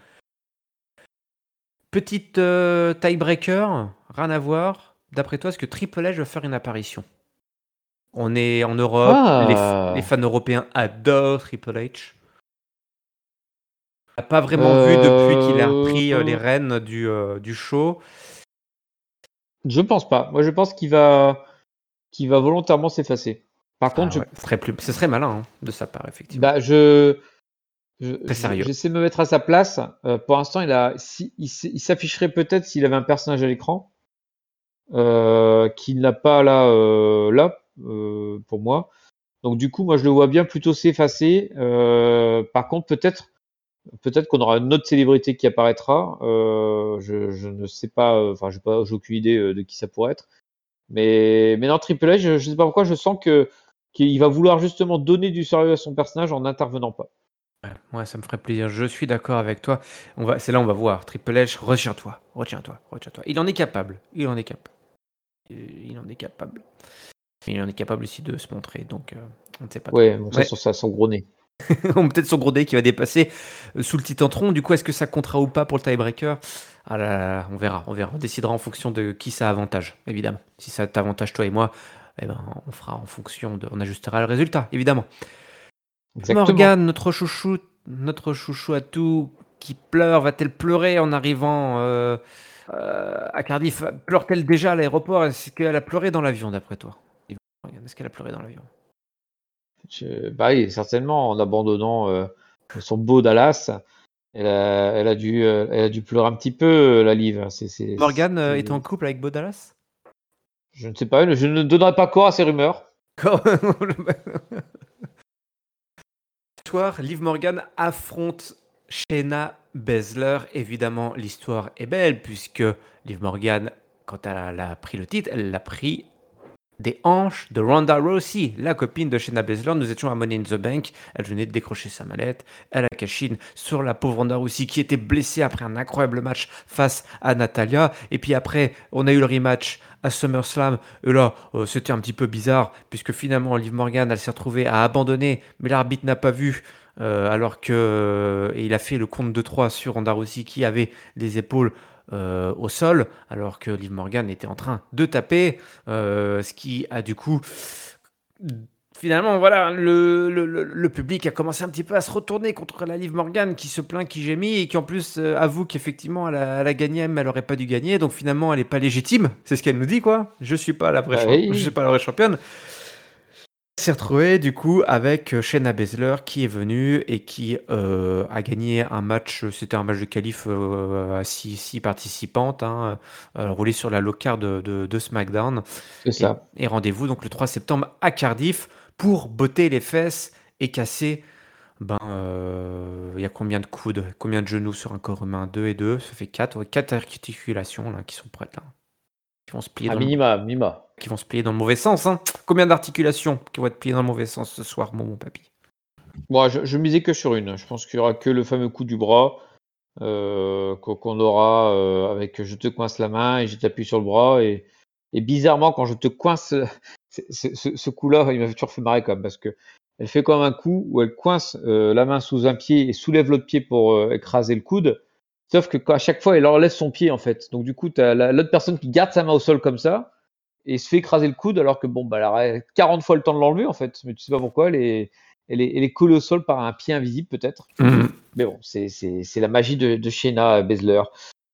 Petite euh, tiebreaker, rien à voir. D'après toi, est-ce que Triple H va faire une apparition? On est en Europe, les, f- les Ah, fans européens adorent Triple H. On l'a pas vraiment vu depuis qu'il a repris euh, les euh, rênes du, euh, du show. je pense pas. Moi, je pense qu'il va, qu'il va volontairement s'effacer. Par contre, Ah je, ouais, ce serait, plus, ce serait malin hein, de sa part, effectivement. bah, je, je- Très je- sérieux. j'essaie de me mettre à sa place. Euh, pour l'instant, il a, si, il, s- il s'afficherait peut-être s'il avait un personnage à l'écran, euh, qu'il n'a pas là, euh, là, euh, pour moi. Donc du coup, moi, je le vois bien plutôt s'effacer. Euh, par contre, peut-être Peut-être qu'on aura une autre célébrité qui apparaîtra. Euh, je, je ne sais pas, euh, enfin, j'ai pas, j'ai aucune idée euh, de qui ça pourrait être. Mais, mais non, Triple H, je, ne sais pas pourquoi, je sens que qu'il va vouloir justement donner du sérieux à son personnage en n'intervenant pas. Ouais, ouais, ça me ferait plaisir. Je suis d'accord avec toi. On va, c'est là on va voir. Triple H, retiens-toi, retiens-toi, retiens-toi. Il en est capable. Il en est capable. Il en est capable. Mais il en est capable aussi de se montrer. Donc, euh, on ne sait pas trop. Ouais, bon, ça Ouais. sur sa- son gros nez. On peut-être son gros dé qui va dépasser euh, sous le Titantron. Du coup, est-ce que ça comptera ou pas pour le tiebreaker? Ah là là, on verra, on verra. On décidera en fonction de qui ça avantage, évidemment. Si ça t'avantage toi et moi, eh ben, on fera en fonction de, on ajustera le résultat, évidemment. Exactement. Morgane, notre chouchou, notre chouchou à tout, qui pleure, va-t-elle pleurer en arrivant euh, euh, à Cardiff? Pleure-t-elle déjà à l'aéroport? Est-ce qu'elle a pleuré dans l'avion, d'après toi? Est-ce qu'elle a pleuré dans l'avion? Je- bah oui, certainement, en abandonnant euh, son beau Dallas, elle a, elle a dû, euh, elle a dû pleurer un petit peu, euh, la Liv. C'est, c'est, Morgane euh, est en c'est- couple avec Bo Dallas? Je ne sais pas, je ne donnerai pas corps à ces rumeurs. Soir, Liv Morgan affronte Shayna Baszler. Évidemment, l'histoire est belle puisque Liv Morgan, quand elle a pris le titre, elle l'a pris des hanches de Ronda Rousey, la copine de Shayna Baszler. Nous étions à Money in the Bank. Elle venait de décrocher sa mallette. Elle a cash in sur la pauvre Ronda Rousey qui était blessée après un incroyable match face à Natalia. Et puis après, on a eu le rematch à SummerSlam. Et là, euh, c'était un petit peu bizarre puisque finalement, Liv Morgan, elle s'est retrouvée à abandonner, mais l'arbitre n'a pas vu. Euh, alors que euh, et il a fait le compte de trois sur Ronda Rousey qui avait les épaules euh, au sol, alors que Liv Morgan était en train de taper, euh, ce qui a du coup finalement, voilà, le, le, le- le public a commencé un petit peu à se retourner contre la Liv Morgan qui se plaint, qui gémit et qui en plus euh, avoue qu'effectivement elle a, elle a gagné, mais elle aurait pas dû gagner. Donc finalement, elle est pas légitime. C'est ce qu'elle nous dit, quoi. Je suis pas la vraie, Bah champ- je suis oui, pas la vraie championne. Elle s'est retrouvée du coup avec euh, Shayna Baszler qui est venue et qui euh, a gagné un match. C'était un match de qualif euh, à six, six participantes, hein, euh, roulé sur la low card de, de- de SmackDown. c'est Et, ça. et rendez-vous donc le trois septembre à Cardiff pour botter les fesses et casser. Ben, euh, il y a combien de coudes, combien de genoux sur un corps humain? Deux et deux, ça fait quatre. Ouais, quatre articulations là, qui sont prêtes là, qui vont se plier À dans le, minima, minima. qui vont se plier dans le mauvais sens. Hein. Combien d'articulations qui vont être pliées dans le mauvais sens ce soir, mon bon papy? Bon, je, je misais que sur une. Je pense qu'il y aura que le fameux coup du bras euh, qu'on qu'on aura euh, avec je te coince la main et je t'appuie sur le bras. Et, et bizarrement, quand je te coince, c'est- c'est- ce, ce coup-là, il m'a toujours fait marrer quand même parce que elle fait quand même un coup où elle coince euh, la main sous un pied et soulève l'autre pied pour euh, écraser le coude. Sauf que quand- à chaque fois, elle enlève son pied en fait. Donc du coup, tu as l'autre personne qui garde sa main au sol comme ça et se fait écraser le coude alors que bon, bah, elle aurait quarante fois le temps de l'enlever en fait. Mais tu sais pas pourquoi, elle est, elle est, elle est collée au sol par un pied invisible peut-être. Mhm. Mais bon, c'est, c'est, c'est la magie de, de Shayna Baszler.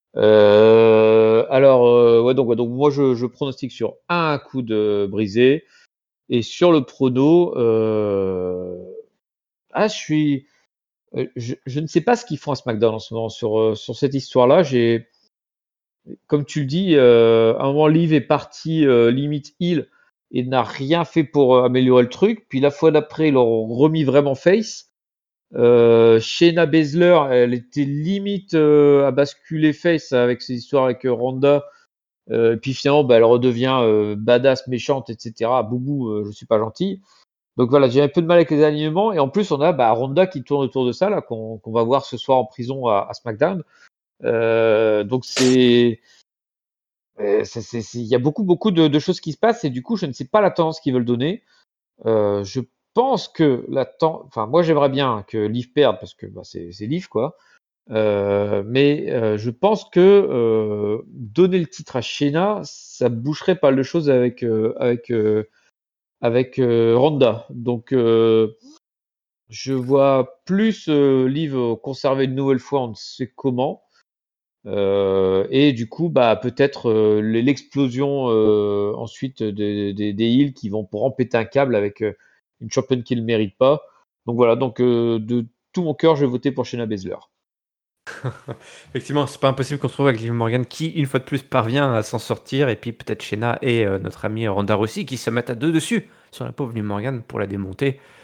Euh, alors, euh, ouais, donc, ouais, donc moi je, je pronostique sur un coup de brisé et sur le prono, euh, ah, je suis, euh, je, je ne sais pas ce qu'ils font à SmackDown en ce moment sur, euh, sur cette histoire-là. J'ai, comme tu le dis, euh, à un moment, Liv est parti euh, limite heal et n'a rien fait pour euh, améliorer le truc. Puis la fois d'après, ils l'ont remis vraiment face. Euh, Shayna Baszler, elle était limite euh, à basculer face avec ses histoires avec euh, Ronda. Euh, et puis finalement, bah, elle redevient euh, badass, méchante, et cetera. Boubou, euh, je suis pas gentil. Donc voilà, j'ai un peu de mal avec les alignements. Et en plus, on a bah, Ronda qui tourne autour de ça, là, qu'on qu'on va voir ce soir en prison à, à SmackDown. Euh, donc c'est euh, c'est- c'est- c'est- il y a beaucoup, beaucoup de, de choses qui se passent et du coup, je ne sais pas la tendance qu'ils veulent donner. Euh, je pense que la ten- enfin, moi, j'aimerais bien que Liv perde parce que bah, c'est c'est Liv, quoi. Euh, mais euh, je pense que euh, donner le titre à Shayna, ça boucherait pas mal de choses avec euh, avec euh, avec euh, Ronda. Donc, euh, je vois plus euh, Liv conserver une nouvelle fois, on ne sait comment. Euh, et du coup, bah peut-être euh, l'explosion euh, ensuite des, des, des heels qui vont pour en péter un câble avec euh, une championne qui ne le mérite pas. Donc voilà, donc euh, de tout mon cœur, je vais voter pour Shayna Baszler. Effectivement, c'est pas impossible qu'on se retrouve avec Liv Morgan qui, une fois de plus, parvient à s'en sortir. Et puis peut-être Shayna et euh, notre ami Ronda Rousey qui se mettent à deux dessus sur la pauvre Liv Morgan pour la démonter.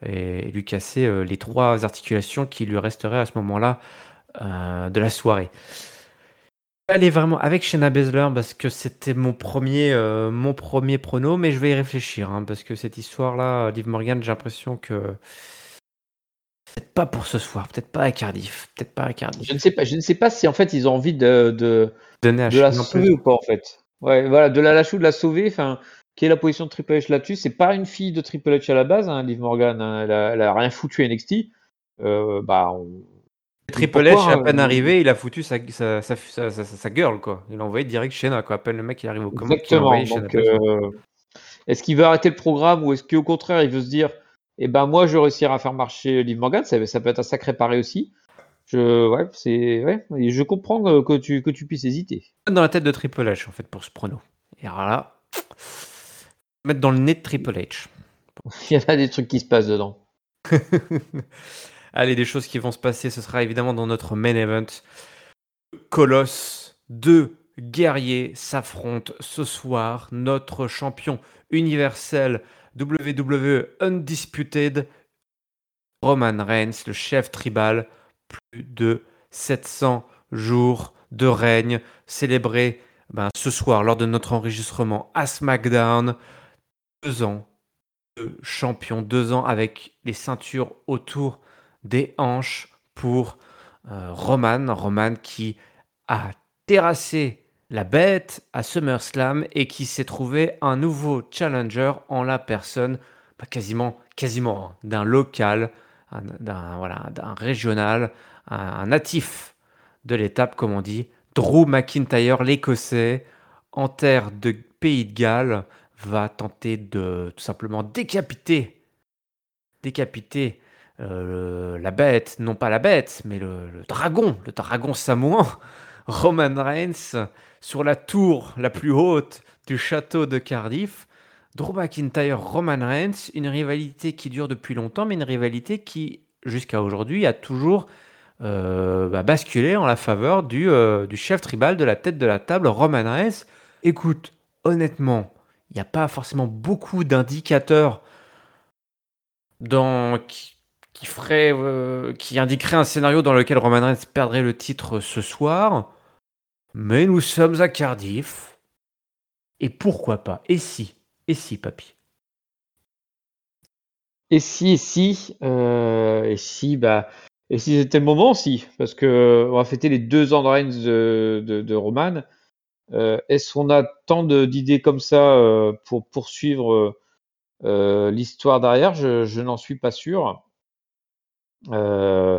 et lui casser euh, les trois articulations qui lui resteraient à ce moment-là euh, de la soirée. Aller vraiment avec Shayna Baszler parce que c'était mon premier, euh, mon premier prono, mais je vais y réfléchir hein, parce que cette histoire-là, Liv Morgan, j'ai l'impression que peut-être pas pour ce soir, peut-être pas à Cardiff, peut-être pas à Cardiff. Je ne sais pas, je ne sais pas si en fait ils ont envie de, de, Donner à de la Shayna plus. sauver ou pas en fait. Ouais, voilà, de la lâcher ou de la sauver. Enfin, quelle est la position de Triple H là-dessus? C'est pas une fille de Triple H à la base, hein, Liv Morgan. Hein, elle, a, elle a rien foutu à N X T. Euh, bah, on... Triple pourquoi H, à hein, peine arrivé, il a foutu sa, sa, sa, sa, sa, sa girl, quoi. Il a envoyé direct Shayna, quoi. À peine le mec il arrive aux commandes qu'il a exactement. envoyé Shayna Donc, Baszler. euh, est-ce qu'il veut arrêter le programme ou est-ce qu'au contraire il veut se dire, eh ben moi je réussirai à faire marcher Liv Morgan, ça, ça peut être un sacré pari aussi. Je, ouais, c'est, ouais, et je comprends que, que tu, que tu puisses hésiter. Dans la tête de Triple H, en fait, pour ce prono. Et alors là, mettre dans le nez de Triple H. Il y en a des trucs qui se passent dedans. Allez, des choses qui vont se passer, ce sera évidemment dans notre main event. Colosse, deux guerriers s'affrontent ce soir. Notre champion universel W W E Undisputed, Roman Reigns, le chef tribal, plus de sept cents jours de règne célébrés ben, ce soir lors de notre enregistrement à SmackDown. Deux ans de champion, deux ans avec les ceintures autour des hanches pour euh, Roman. Roman qui a terrassé la bête à SummerSlam et qui s'est trouvé un nouveau challenger en la personne bah, quasiment, quasiment hein, d'un local, un- d'un voilà, d'un régional, un, un natif de l'étape, comme on dit, Drew McIntyre, l'Écossais, en terre de Pays de Galles, va tenter de tout simplement décapiter, décapiter euh, la bête, non pas la bête, mais le, le dragon, le dragon samoan, Roman Reigns, sur la tour la plus haute du château de Cardiff. Drew McIntyre, Roman Reigns, une rivalité qui dure depuis longtemps, mais une rivalité qui, jusqu'à aujourd'hui, a toujours euh, bah, basculé en la faveur du, euh, du chef tribal de la tête de la table, Roman Reigns. Écoute, honnêtement, il n'y a pas forcément beaucoup d'indicateurs dans, qui, qui, ferait, euh, qui indiqueraient un scénario dans lequel Roman Reigns perdrait le titre ce soir. Mais nous sommes à Cardiff. Et pourquoi pas? Et si? Et si, papy? Et si, et si, euh, et si, bah, et si c'était le moment aussi, parce que on va fêter les deux ans de règne de, de, de Roman. Euh, est-ce qu'on a tant de- d'idées comme ça euh, pour poursuivre euh, l'histoire derrière? Je, je n'en suis pas sûr. Euh,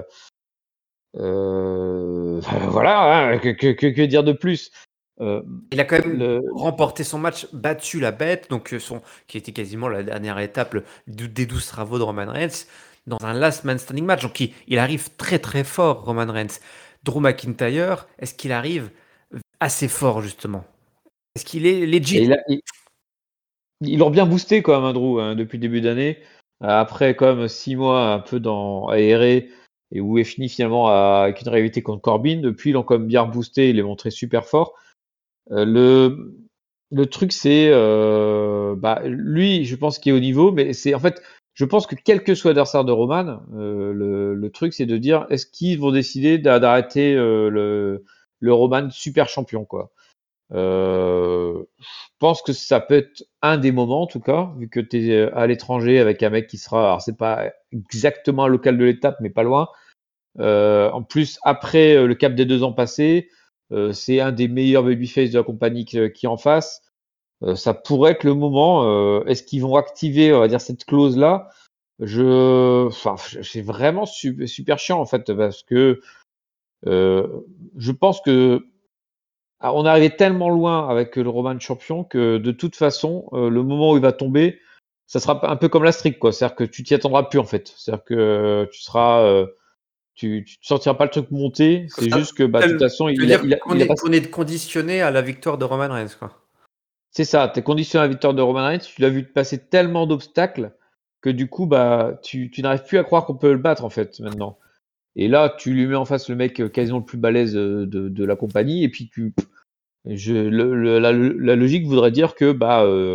euh, voilà, hein, que, que, que, que dire de plus? Euh, Il a quand même le, remporté son match, battu la bête, donc euh, son, qui était quasiment la dernière étape le- du- des douze travaux de Roman Reigns, dans un last man standing match. Donc il, il arrive très très fort, Roman Reigns. Drew McIntyre, est-ce qu'il arrive assez fort justement? Est-ce qu'il est et legit? il a, il, ils l'ont bien boosté quand même, hein, Drew, hein, depuis le début d'année. Euh, Après, quand même, six mois un peu dans à errer et où il finit finalement à- avec une réalité contre Corbin. Depuis, ils l'ont quand même bien boosté. Il est montré super fort. Euh, le le truc, c'est euh, bah, lui, je pense qu'il est au niveau, mais c'est en fait, je pense que quel que soit l'adversaire de Roman, euh, le, le truc, c'est de dire est-ce qu'ils vont décider d'a- d'arrêter euh, le, le Roman super champion, quoi. Euh, je pense que ça peut être un des moments, en tout cas, vu que tu es à l'étranger avec un mec qui sera, alors c'est pas exactement un local de l'étape, mais pas loin. Euh, en plus, après euh, le cap des deux ans passés, euh, c'est un des meilleurs babyface de la compagnie qui, qui est en face. Euh, ça pourrait être le moment. Euh, est-ce qu'ils vont activer, on va dire, cette clause-là? Je, enfin, c'est vraiment super, super chiant en fait parce que euh, je pense que ah, on est arrivé tellement loin avec le Roman champion que de toute façon, euh, le moment où il va tomber, ça sera un peu comme la streak, quoi. C'est-à-dire que tu t'y attendras plus en fait. C'est-à-dire que euh, tu seras, euh, tu, tu te sentiras pas le truc monter. C'est Ça- juste que bah, de toute tel- façon, Tu veux il a, dire il a, qu'on il a est, pas. qu'on est conditionné à la victoire de Roman Reigns, quoi. C'est ça. T'es conditionné à la victoire de Roman Reigns. Tu l'as vu passer tellement d'obstacles que du coup, bah, tu, tu n'arrives plus à croire qu'on peut le battre en fait maintenant. Et là, tu lui mets en face le mec euh, quasiment le plus balèze euh, de, de la compagnie et puis tu, je, le- le- la, la logique voudrait dire que bah euh,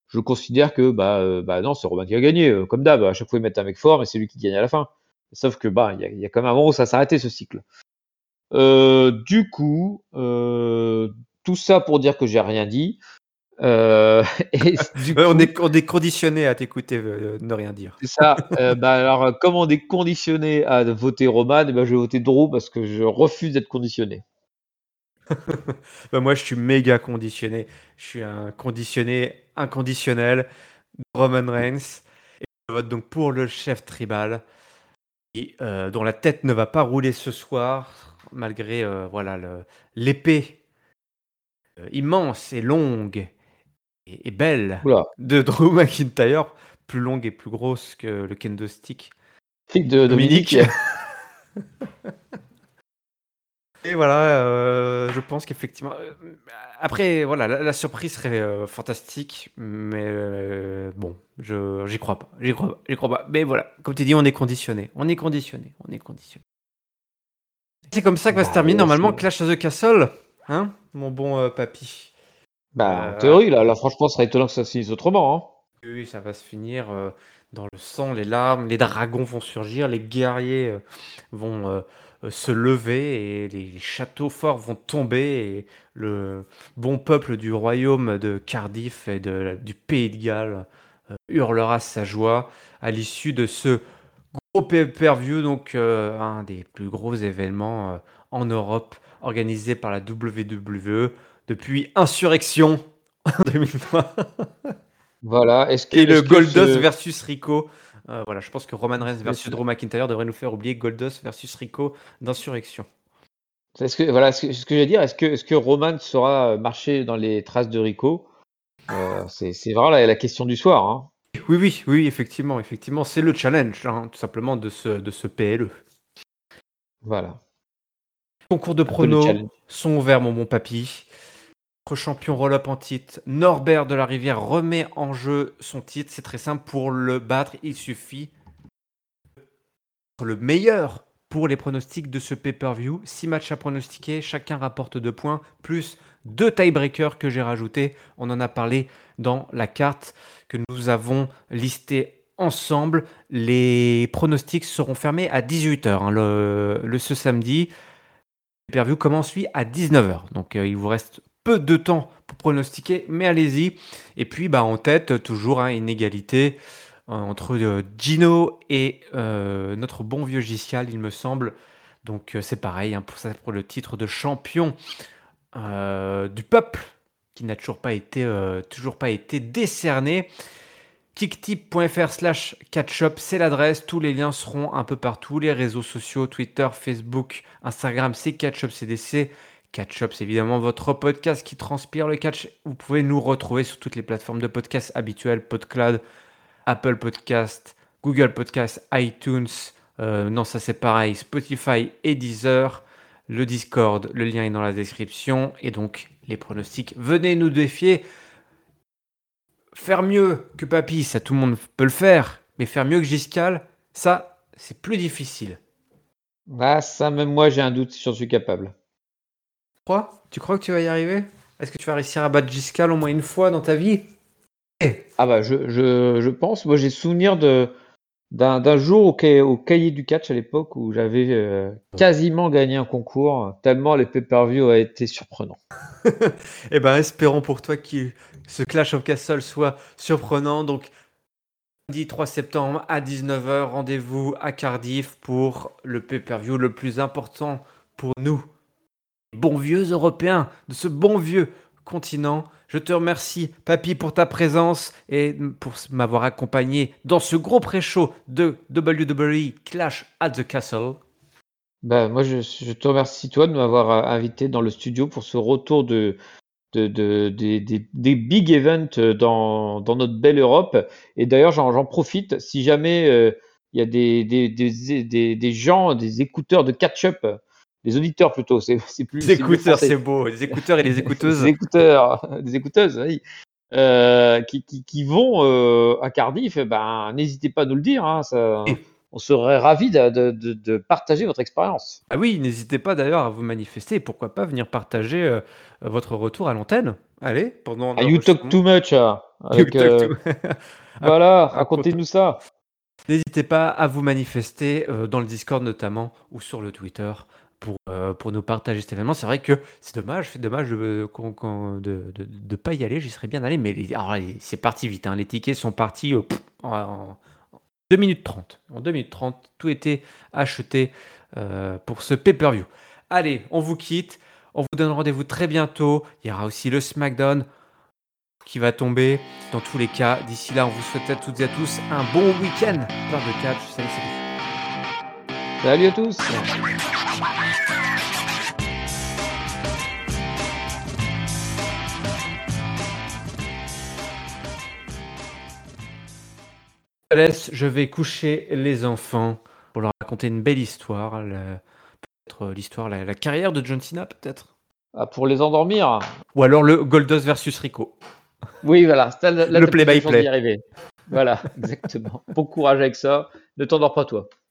je considère que bah, euh, bah non, c'est Roman qui a gagné. euh, Comme d'hab, à chaque fois ils mettent un mec fort, mais c'est lui qui gagne à la fin. Sauf que bah, il y a, il y a quand même un moment où ça s'est arrêté ce cycle. Euh, du coup, euh, tout ça pour dire que j'ai rien dit. Euh, et du Ouais, on coup, est on est conditionné à t'écouter, heu, ne rien dire. c'est ça. Euh, bah alors, euh, comme on est conditionné à voter Roman, eh ben, je vais voter Drew parce que je refuse d'être conditionné. Bah, moi, je suis méga conditionné. Je suis un conditionné inconditionnel, Roman Reigns. Je vote donc pour le chef tribal et heu, dont la tête ne va pas rouler ce soir malgré, heu, voilà le l'épée, heu, immense et longue et et belle Oula, de Drew McIntyre, plus longue et plus grosse que le kendo stick flic de Dominique. Dominique. Et voilà, heu, je pense qu'effectivement, heu, après voilà, la la surprise serait, heu, fantastique, mais heu, bon, je j'y crois pas, j'y crois pas, j'y crois pas. Mais voilà, comme tu dis, on est conditionné, on est conditionné, on est conditionné. C'est comme ça que va se Bah terminer ouais, normalement c'est. Clash of the Castle, hein, mon bon, heu, papy? Bah, en Heu, théorie, là, là, franchement, ce serait étonnant que ça se finisse autrement, hein. oui, oui, ça va se finir, heu, dans le sang, les larmes, les dragons vont surgir, les guerriers, heu, vont, heu heu, se lever et les les châteaux forts vont tomber et le bon peuple du royaume de Cardiff et de la du pays de Galles, heu, hurlera sa joie à l'issue de ce gros pay-per-view donc heu, un des plus gros événements, heu, en Europe organisé par la W W E depuis Insurrection en deux mille trois. Voilà. Est-ce que, Et le est-ce que Goldust ce, versus Rico. Heu, voilà, je pense que Roman Reigns versus est-ce Drew McIntyre devrait nous faire oublier Goldust versus Rico d'Insurrection. est-ce que, voilà, ce que, ce que je veux dire, est-ce que, est-ce que Roman saura marcher dans les traces de Rico? Euh, c'est, c'est vraiment la, la question du soir, hein. Oui, oui, oui, effectivement, effectivement, c'est le challenge, hein, tout simplement de ce de ce P L E. Voilà. Concours de Un peu le pronos challenge. sont ouverts, mon bon papy. Notre champion roll-up en titre, Norbert de la Rivière, remet en jeu son titre. C'est très simple, pour le battre, il suffit le meilleur pour les pronostics de ce pay-per-view. Six matchs à pronostiquer, chacun rapporte deux points, plus deux tiebreakers que j'ai rajoutés. On en a parlé dans la carte que nous avons listée ensemble. Les pronostics seront fermés à dix-huit heures hein, le, le- ce samedi. Le pay-per-view commence lui à dix-neuf heures. Donc euh, il vous reste peu de temps pour pronostiquer, mais allez-y. Et puis bah, en tête, toujours hein, une égalité euh, entre euh, Gino et euh, notre bon vieux Giscal, il me semble. Donc euh, c'est pareil hein, pour ça, pour le titre de champion euh, du peuple qui n'a toujours pas été euh, toujours pas été décerné. Kicktip.fr slash catchup, c'est l'adresse. Tous les liens seront un peu partout. Les réseaux sociaux, Twitter, Facebook, Instagram, c'est Catchup C D C. Catchup, c'est évidemment votre podcast qui transpire le catch. Vous pouvez nous retrouver sur toutes les plateformes de podcast habituelles, PodCloud, Apple Podcast, Google Podcast, iTunes. Euh, non, ça c'est pareil, Spotify et Deezer. Le Discord, le lien est dans la description. Et donc, les pronostics, venez nous défier. Faire mieux que Papy, ça tout le monde peut le faire, mais faire mieux que Giscal, ça, c'est plus difficile. Ah, ça, même moi, j'ai un doute si j'en suis capable. Tu crois Tu crois que tu vas y arriver? Est-ce que tu vas réussir à battre Giscal au moins une fois dans ta vie? Eh, Ah bah, je, je, je pense. Moi, j'ai souvenir de d'un d'un jour au, ca- au cahier du catch à l'époque où j'avais euh, quasiment gagné un concours, tellement les pay-per-view a été surprenants. eh ben, espérons pour toi que ce Clash of Castle soit surprenant. Donc, lundi trois septembre à dix-neuf heures, rendez-vous à Cardiff pour le pay-per-view le plus important pour nous, bons vieux Européens de ce bon vieux continent. Je te remercie, Papy, pour ta présence et pour m'avoir accompagné dans ce gros pré-show de W W E Clash at the Castle. Bah, moi, je, je te remercie, toi, de m'avoir euh, invité dans le studio pour ce retour de, de, de- des, des- des big events euh, dans, dans notre belle Europe. Et d'ailleurs, j'en, j'en profite, si jamais euh, il y a des, des, des, des, des gens, des écouteurs de catch-up, des auditeurs plutôt, c'est, c'est plus, Les c'est mieux écouteurs, français, c'est beau. Les écouteurs et les des écouteuses. écouteurs, des écouteuses, oui, euh, qui, qui, qui vont euh, à Cardiff, eh ben, n'hésitez pas à nous le dire, hein, ça, Et- on serait ravis de, de, de, de partager votre expérience. ah oui, n'hésitez pas d'ailleurs à vous manifester et pourquoi pas venir partager euh, votre retour à l'antenne. Allez, pendant Ah, you talk l'enregistrement. too much. uh, avec, heu, Un voilà, un compte racontez-nous ça. N'hésitez pas à vous manifester, heu, dans le Discord notamment ou sur le Twitter pour, heu, pour nous partager cet événement. C'est vrai que c'est dommage, c'est dommage de qu'on qu'on de de de pas y aller, j'y serais bien allé, mais les alors les c'est parti vite, hein, les tickets sont partis, heu, en en deux minutes trente. En deux minutes trente, tout était acheté, heu, pour ce pay-per-view. Allez, on vous quitte, on vous donne rendez-vous très bientôt. Il y aura aussi le SmackDown qui va tomber. Dans tous les cas, d'ici là, on vous souhaite à toutes et à tous un bon week-end plein de catch. Salut, salut. Salut à tous. Je te laisse, je vais coucher les enfants pour leur raconter une belle histoire, le peut-être l'histoire, la la carrière de John Cena peut-être? Ah, pour les endormir? Ou alors le Goldust versus Rico. Oui, voilà, ça là là, Le tu as play plus de by chances d'y play. arriver. Voilà, exactement. Bon courage avec ça. Ne t'endors pas toi.